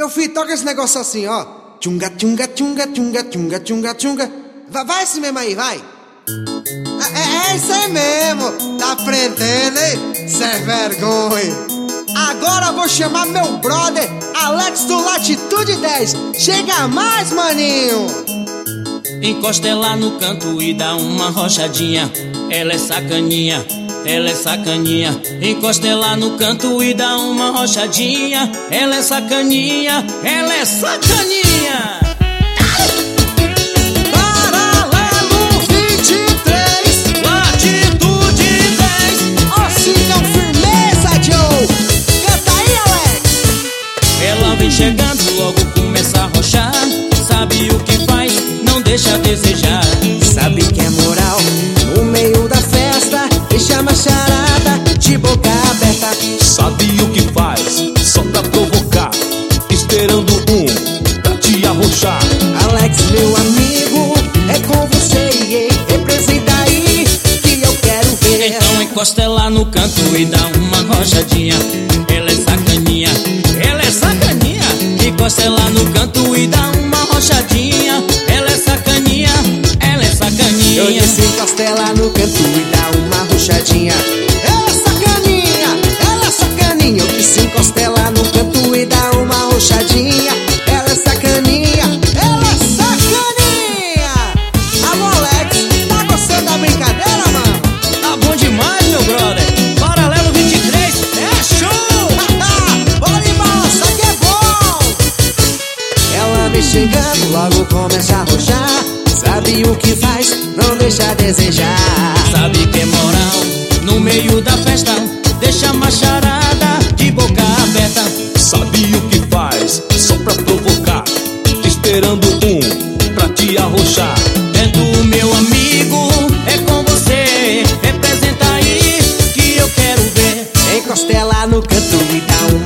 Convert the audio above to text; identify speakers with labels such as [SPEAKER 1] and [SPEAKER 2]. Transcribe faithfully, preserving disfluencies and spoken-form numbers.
[SPEAKER 1] Meu filho, toca esse negócio assim, ó. Tchunga, tchunga, tchunga, tchunga, tchunga, tchunga, tchunga. Vai, vai esse mesmo aí, vai. É, é isso aí mesmo. Tá aprendendo, hein? Cê vergonha. Agora eu vou chamar meu brother Alex do Latitude dez. Chega mais, maninho.
[SPEAKER 2] Encosta ela no canto e dá uma rochadinha. Ela é sacaninha, ela é sacaninha. Encosta ela no canto e dá uma rochadinha. Ela é sacaninha, ela é sacaninha.
[SPEAKER 1] Paralelo vinte e três,
[SPEAKER 2] Latitude dez.
[SPEAKER 1] ó, se não firmeza, Joe. Canta aí, Alex.
[SPEAKER 2] Ela vem chegando, logo começa a rochar. Sabe o que faz, não deixa a desejar.
[SPEAKER 1] Sabe que é moral, no meio da festa, deixa uma charada de boca aberta.
[SPEAKER 3] Sabe o que faz, só pra provocar, esperando um pra te arrochar.
[SPEAKER 1] Alex, meu amigo, é com você, yeah. Representa aí que eu quero ver.
[SPEAKER 2] Então encosta ela no canto e dá uma rochadinha. Ela é sacaninha, ela é sacaninha. Encosta ela no canto e dá uma rochadinha. Ela é sacaninha, ela é sacaninha.
[SPEAKER 1] Eu disse encosta ela no canto e dá uma rochadinha. Ela é sacaninha, ela é sacaninha. Eu disse encosta ela no canto e dá uma rochadinha. Ela é sacaninha, ela é sacaninha. Alô, Alex, tá gostando da brincadeira, mano?
[SPEAKER 2] Tá bom demais, meu brother. Paralelo vinte e três, é show!
[SPEAKER 1] Bola de balança que é bom. Ela vem chegando, logo começa a arrochar. Sabe o que faz, não deixa a desejar.
[SPEAKER 2] Sabe que é moral, no meio da festa, deixa uma charada de boca aberta.
[SPEAKER 3] Sabe o que faz, só pra provocar, esperando um pra te arrochar.
[SPEAKER 2] Vendo, meu amigo, é com você. Representa aí que eu quero ver.
[SPEAKER 1] Encosta ela no canto e dá uma